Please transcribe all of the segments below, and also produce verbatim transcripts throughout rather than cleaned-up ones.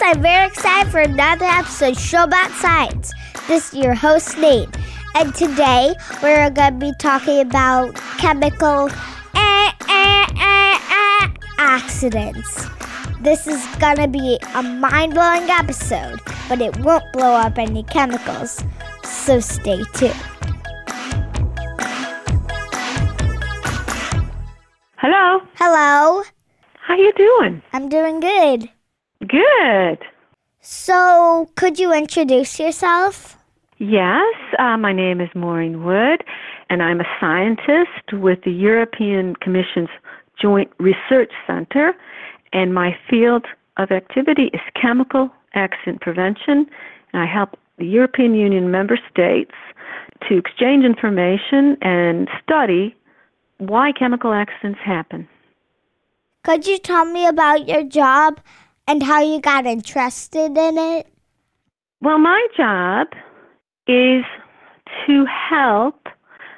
I'm very excited for another episode of Show About Science. This is your host, Nate. And today, we're going to be talking about chemical eh, eh, eh, eh, accidents. This is going to be a mind-blowing episode, but it won't blow up any chemicals. So stay tuned. Hello. Hello. How you doing? I'm doing good. Good. So, could you introduce yourself? Yes, uh, my name is Maureen Wood, and I'm a scientist with the European Commission's Joint Research Center, and my field of activity is chemical accident prevention, and I help the European Union member states to exchange information and study why chemical accidents happen. Could you tell me about your job and how you got interested in it? Well, my job is to help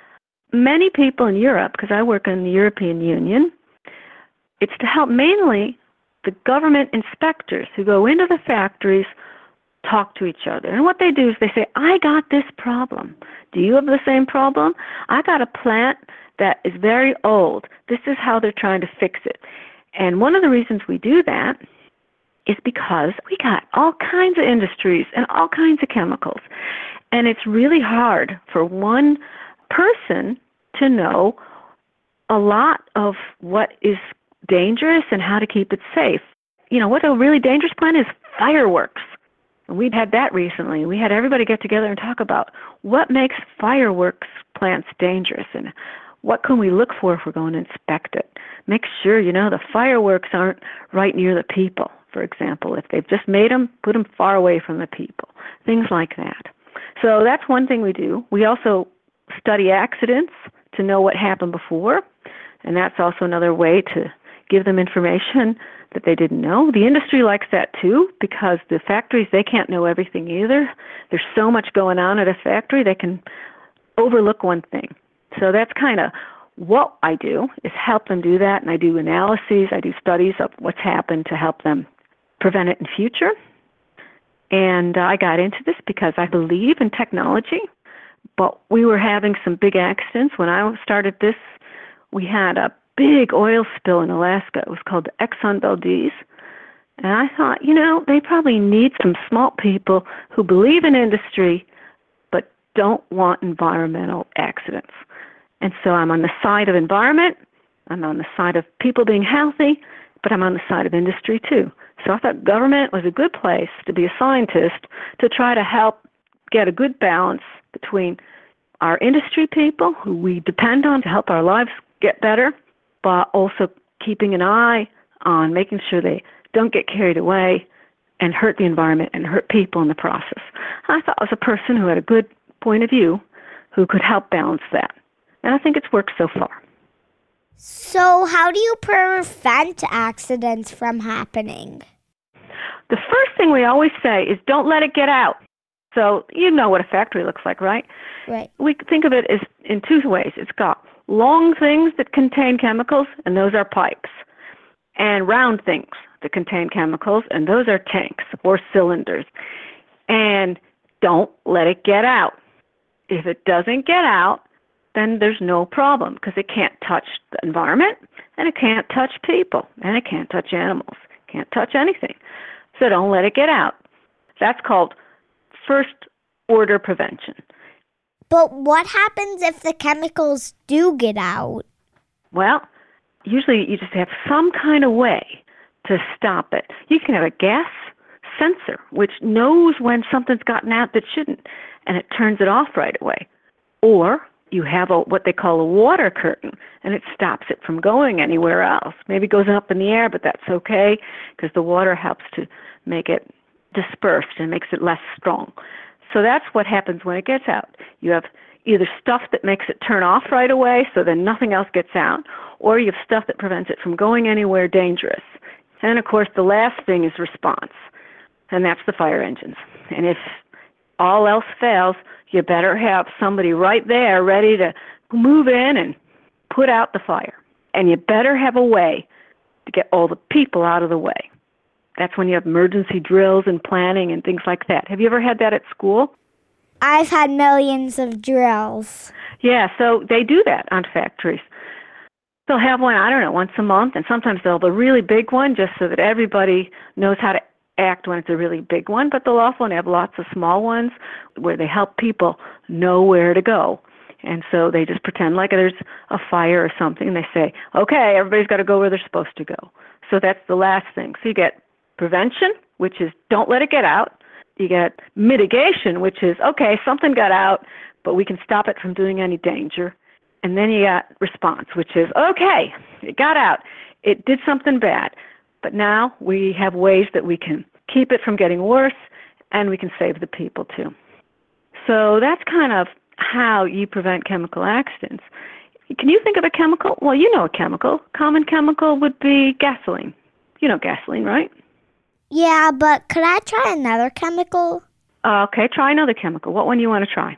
many people in Europe, because I work in the European Union. It's to help mainly the government inspectors who go into the factories talk to each other. And what they do is they say, I got this problem. Do you have the same problem? I got a plant that is very old. This is how they're trying to fix it. And one of the reasons we do that is because we got all kinds of industries and all kinds of chemicals. And it's really hard for one person to know a lot of what is dangerous and how to keep it safe. You know, what a really dangerous plant is fireworks. And we've had that recently. We had everybody get together and talk about what makes fireworks plants dangerous and what can we look for if we're going to inspect it. Make sure, you know, the fireworks aren't right near the people, for example. If they've just made them, put them far away from the people, things like that. So that's one thing we do. We also study accidents to know what happened before, and that's also another way to give them information that they didn't know. The industry likes that too, because the factories, they can't know everything either. There's so much going on at a factory, they can overlook one thing. So that's kind of what I do, is help them do that, and I do analyses, I do studies of what's happened to help them prevent it in future. And uh, I got into this because I believe in technology, but we were having some big accidents. When I started this, we had a big oil spill in Alaska. It was called the Exxon Valdez. And I thought, you know, they probably need some smart people who believe in industry but don't want environmental accidents. And so I'm on the side of environment, I'm on the side of people being healthy, but I'm on the side of industry too. So I thought government was a good place to be a scientist to try to help get a good balance between our industry people who we depend on to help our lives get better, but also keeping an eye on making sure they don't get carried away and hurt the environment and hurt people in the process. I thought I was a person who had a good point of view who could help balance that. And I think it's worked so far. So how do you prevent accidents from happening? The first thing we always say is don't let it get out. So you know what a factory looks like, right? Right. We think of it as in two ways. It's got long things that contain chemicals, and those are pipes, and round things that contain chemicals, and those are tanks or cylinders. And don't let it get out. If it doesn't get out, then there's no problem, because it can't touch the environment, and it can't touch people, and it can't touch animals, can't touch anything. So don't let it get out. That's called first-order prevention. But what happens if the chemicals do get out? Well, usually you just have some kind of way to stop it. You can have a gas sensor, which knows when something's gotten out that shouldn't, and it turns it off right away. Or you have a, what they call a water curtain, and it stops it from going anywhere else. Maybe it goes up in the air, but that's okay, because the water helps to make it dispersed and makes it less strong. So that's what happens when it gets out. You have either stuff that makes it turn off right away, so then nothing else gets out, or you have stuff that prevents it from going anywhere dangerous. And, of course, the last thing is response, and that's the fire engines. And if all else fails, you better have somebody right there ready to move in and put out the fire. And you better have a way to get all the people out of the way. That's when you have emergency drills and planning and things like that. Have you ever had that at school? I've had millions of drills. Yeah, so they do that on factories. They'll have one, I don't know, once a month, and sometimes they'll have a really big one just so that everybody knows how to act when it's a really big one, but they'll also have lots of small ones where they help people know where to go. And so they just pretend like there's a fire or something, and they say, okay, everybody's got to go where they're supposed to go. So that's the last thing. So you get prevention, which is don't let it get out. You get mitigation, which is, okay, something got out, but we can stop it from doing any danger. And then you got response, which is, okay, it got out. It did something bad. But now we have ways that we can keep it from getting worse, and we can save the people too. So that's kind of how you prevent chemical accidents. Can you think of a chemical? Well, you know a chemical. Common chemical would be gasoline. You know gasoline, right? Yeah, but could I try another chemical? Uh, okay, try another chemical. What one do you want to try?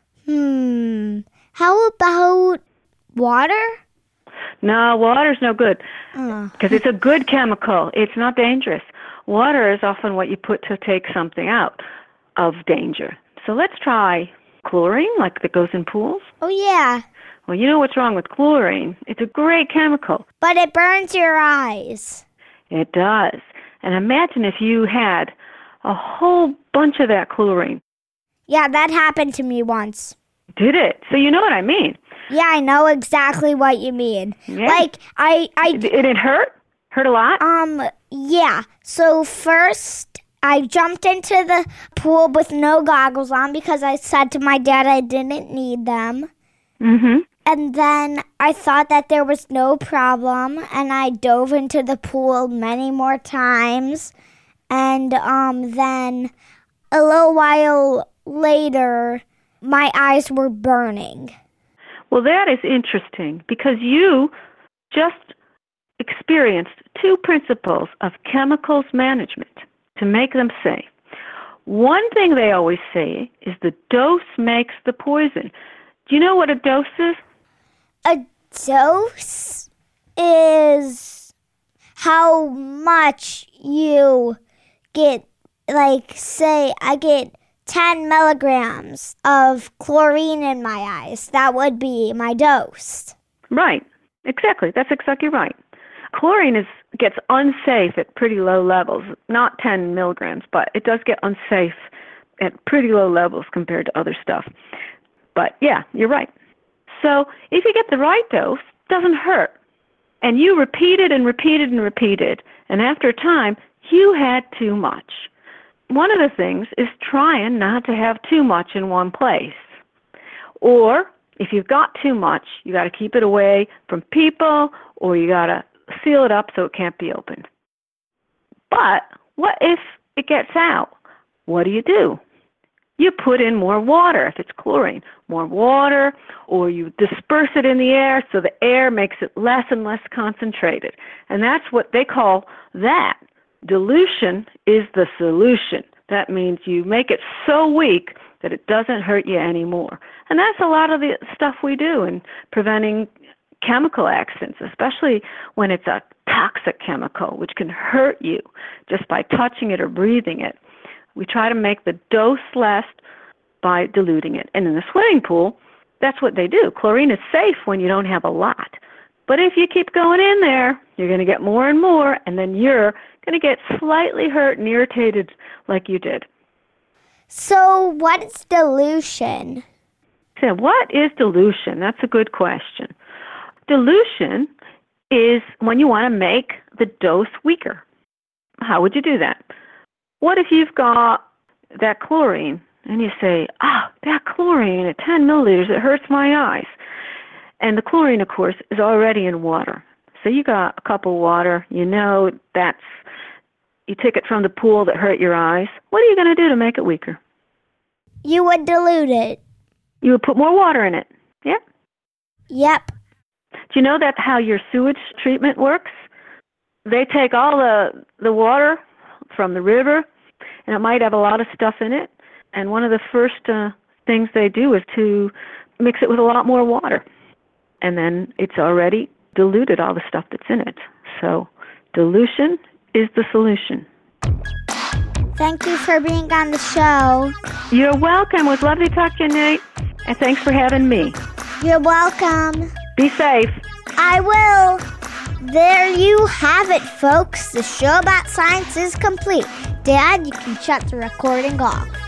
Hmm. How about water? No, water's no good Uh. because it's a good chemical. It's not dangerous. Water is often what you put to take something out of danger. So let's try chlorine, like that goes in pools. Oh, yeah. Well, you know what's wrong with chlorine. It's a great chemical. But it burns your eyes. It does. And imagine if you had a whole bunch of that chlorine. Yeah, that happened to me once. Did it? So you know what I mean. Yeah, I know exactly what you mean. Yeah. Like, I... I Did it hurt? Hurt a lot? Um, yeah. So first, I jumped into the pool with no goggles on because I said to my dad I didn't need them. Mm-hmm. And then I thought that there was no problem, and I dove into the pool many more times. And um, then a little while later, my eyes were burning. Well, that is interesting because you just experienced two principles of chemicals management to make them safe. One thing they always say is the dose makes the poison. Do you know what a dose is? A dose is how much you get, like, say, I get ten milligrams of chlorine in my eyes. That would be my dose. Right. Exactly. That's exactly right. Chlorine is gets unsafe at pretty low levels, not ten milligrams, but it does get unsafe at pretty low levels compared to other stuff. But yeah, you're right. So if you get the right dose, it doesn't hurt. And you repeated and repeated and repeated, and after a time, you had too much. One of the things is trying not to have too much in one place. Or if you've got too much, you got to keep it away from people, or you got to seal it up so it can't be opened. But what if it gets out? What do you do? You put in more water if it's chlorine, more water, or you disperse it in the air so the air makes it less and less concentrated. And that's what they call that. Dilution is the solution. That means you make it so weak that it doesn't hurt you anymore. And that's a lot of the stuff we do in preventing chemical accidents, especially when it's a toxic chemical, which can hurt you just by touching it or breathing it. We try to make the dose less by diluting it. And in the swimming pool, that's what they do. Chlorine is safe when you don't have a lot. But if you keep going in there, you're going to get more and more, and then you're going to get slightly hurt and irritated like you did. So what is dilution? So what is dilution? That's a good question. Dilution is when you want to make the dose weaker. How would you do that? What if you've got that chlorine and you say, ah, oh, that chlorine at ten milliliters, it hurts my eyes. And the chlorine, of course, is already in water. So you got a cup of water, you know that's, you take it from the pool that hurt your eyes. What are you going to do to make it weaker? You would dilute it. You would put more water in it. Yeah? Yep. Do you know that how your sewage treatment works? They take all the the water from the river, and it might have a lot of stuff in it. And one of the first uh, things they do is to mix it with a lot more water. And then it's already diluted all the stuff that's in it. So dilution is the solution. Thank you for being on the show. You're welcome. It was lovely to talk to you, Nate. And thanks for having me. You're welcome. Be safe. I will. There you have it, folks. The show about science is complete. Dad, you can shut the recording off.